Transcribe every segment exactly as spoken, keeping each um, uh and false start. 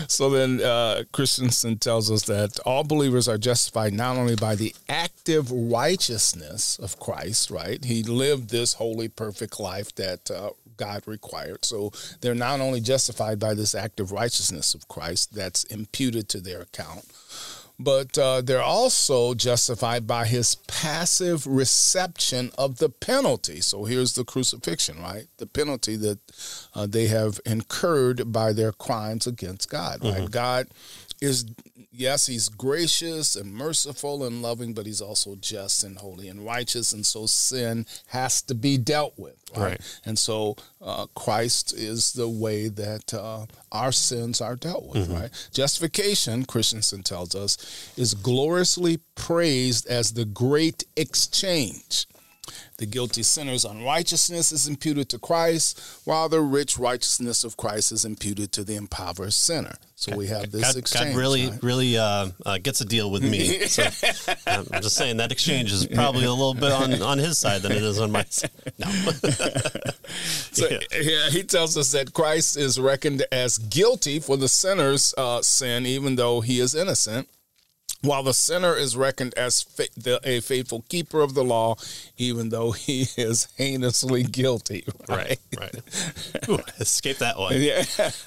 So then uh, Christensen tells us that all believers are justified not only by the active righteousness of Christ, right? He lived this holy, perfect life that uh, God required. So they're not only justified by this active righteousness of Christ that's imputed to their account, but uh, they're also justified by his passive reception of the penalty. So here's the crucifixion, right? The penalty that uh, they have incurred by their crimes against God, right? Mm-hmm. God is, yes, he's gracious and merciful and loving, but he's also just and holy and righteous. And so sin has to be dealt with, right? right. And so uh, Christ is the way that uh, our sins are dealt with, mm-hmm. right? Justification, Christensen tells us, is gloriously praised as the great exchange. The guilty sinner's unrighteousness is imputed to Christ, while the rich righteousness of Christ is imputed to the impoverished sinner. So we have this God, exchange. God really, right? really uh, uh, gets a deal with me. So I'm just saying that exchange is probably a little bit on, on his side than it is on my side. No. So yeah. Yeah, he tells us that Christ is reckoned as guilty for the sinner's uh, sin, even though he is innocent, while the sinner is reckoned as fa- the, a faithful keeper of the law, even though he is heinously guilty. Right, right. right. Ooh, escape that one. Yeah.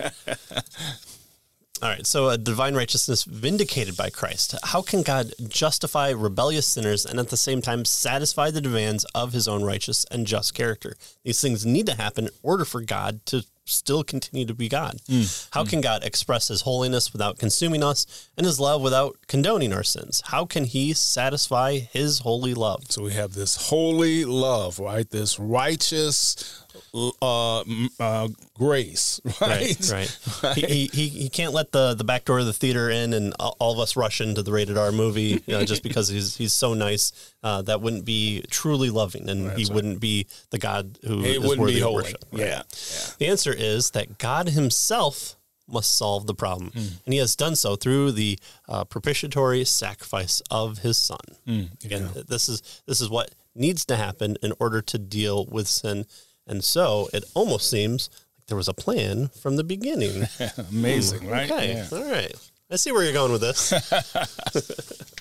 All right, so a divine righteousness vindicated by Christ. How can God justify rebellious sinners and at the same time satisfy the demands of his own righteous and just character? These things need to happen in order for God to still continue to be God. Mm. How mm. can God express his holiness without consuming us and his love without condoning our sins? How can he satisfy his holy love? So we have this holy love, right? This righteous uh, uh, grace, right? Right, right. right. He, he he can't let the, the back door of the theater in and all of us rush into the rated R movie you know, just because he's he's so nice. Uh, that wouldn't be truly loving, and That's he right. wouldn't be the God who it is worthy of holy. worship. Right? Yeah. yeah. The answer is that God himself must solve the problem, mm. and he has done so through the uh, propitiatory sacrifice of his Son. Mm, Again, yeah. this is this is what needs to happen in order to deal with sin, and so it almost seems like there was a plan from the beginning. Amazing, mm. right? Okay, yeah. all right. I see where you're going with this.